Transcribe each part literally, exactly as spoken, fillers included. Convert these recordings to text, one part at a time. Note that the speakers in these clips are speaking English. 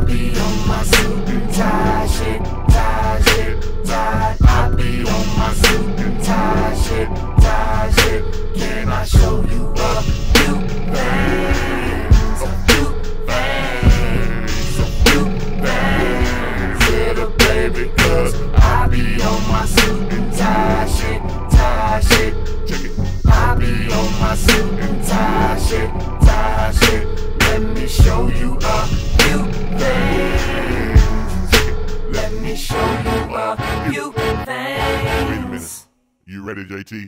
I be on my suit and tie shit, tie shit, tie. I be on my suit and tie shit, tie shit. Can I show you a few things, a few things, a few things, little baby? Cause I be on my suit and tie shit, tie shit. Check it. I be on my suit and tie shit, tie shit. Let me show you a few things. Let me show you a few things. Wait a minute. You ready, J T?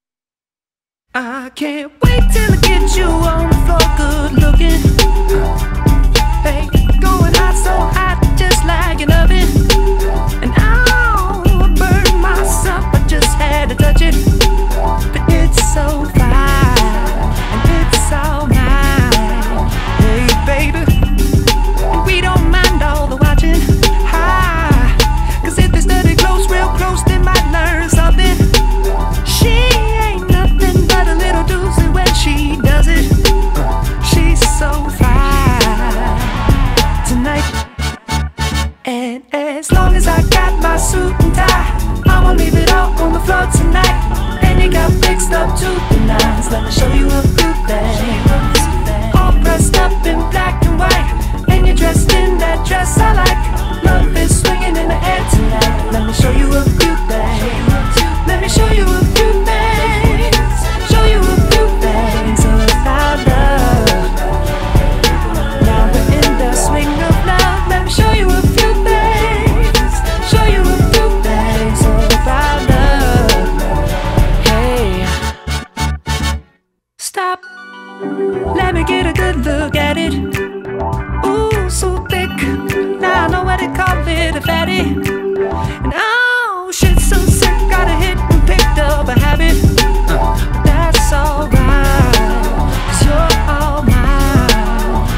I can't wait till I get you on the floor, good looking. Hey, going hot, so hot, just like an oven. And I'll burn myself, I just had to touch it. But it's so fine, and it's all mine. Hey, baby, and we don't mind all the watching. Hi, cause if they study close, real close, they might learn something. She ain't nothing but a little doozy when she does it. She's so fine tonight. And as long as I got my suit and tie, I'ma leave it all on the floor tonight. And you got fixed up to the nines. Let me show you a few things. All dressed up in black and white, and you're dressed in that dress I like. Love is swinging in the air tonight. Let me show you a few things. Let me show you a few things. Show you a few things about love. Now we're in the swing of love. Let me show you a few things. Show you a few things about love. Hey, stop. Let me get a good look at it. Ooh, so thick. Now I know what they call it, a fatty. And oh, shit, so sick. Got a hit and picked up a habit. uh, That's alright, cause you're all mine.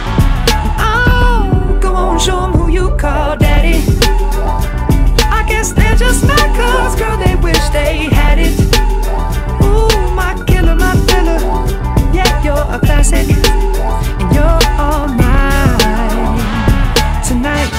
And oh, go on, show them who you call daddy. I guess they're just mad cause, girl, they wish they had it. Ooh, my killer, my filler. Yeah, you're a classic, and you're all mine tonight.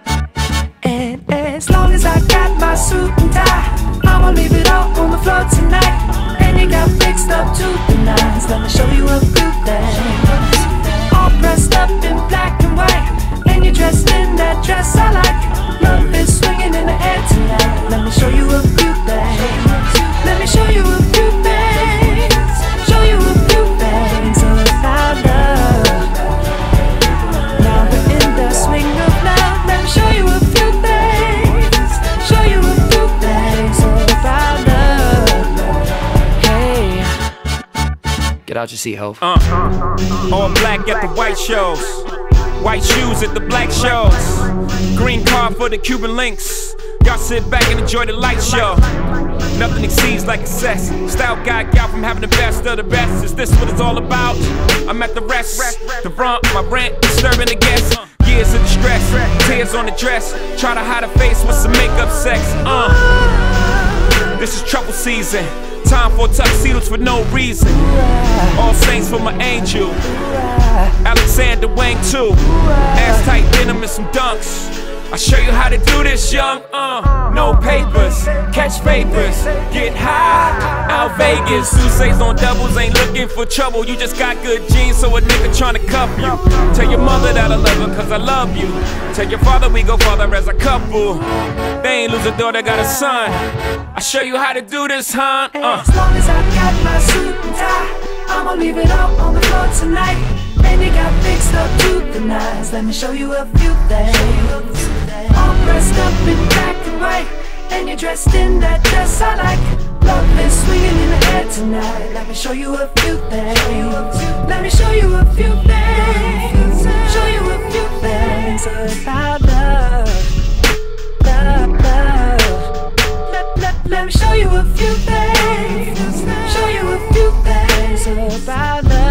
And as long as I got my suit and tie, I'ma leave it all on the floor tonight. And you got fixed up to the nines. Let me show you a few things. All dressed up in black and white, and you're dressed in that dress I like. Love is swinging in the air tonight. Let me show you a few things. Let me show you a few things. Show you a few things about love. Now we're in the swing of love. Let me show you a few things. Show you a few things about love. Hey, Get out your seat, ho. Uh, all black at the white shows, white shoes at the black shows, green car for the Cuban links. Y'all sit back and enjoy the light show. Nothing exceeds like a sex. Style guy gal from having the best of the best. Is this what it's all about? I'm at the rest, the front, my rent, disturbing the guests. Years of distress, tears on the dress. Try to hide a face with some makeup sex. Uh, this is trouble season. Time for tuxedos for no reason. All saints for my angel. Alexander Wang too. Ass tight denim and some dunks. I'll show you how to do this, young. Uh, no papers, catch papers, get high. Out Vegas, Sousa's on doubles, ain't looking for trouble. You just got good genes, so a nigga tryna cuff you. Tell your mother that I love her, cause I love you. Tell your father we go farther as a couple. They ain't lose a daughter, got a son. I'll show you how to do this, huh? Uh. as long as I got my suit and tie, I'ma leave it all on the floor tonight. And you got fixed up to the nines. Let me show you a few things. All dressed up in black and white, and you're dressed in that dress I like. Love is swinging in the air tonight. Let me show you a few things. Let me show you a few things. Show you a few things about love, love, love. Let, let, let me show you a few things. Show you a few things about love.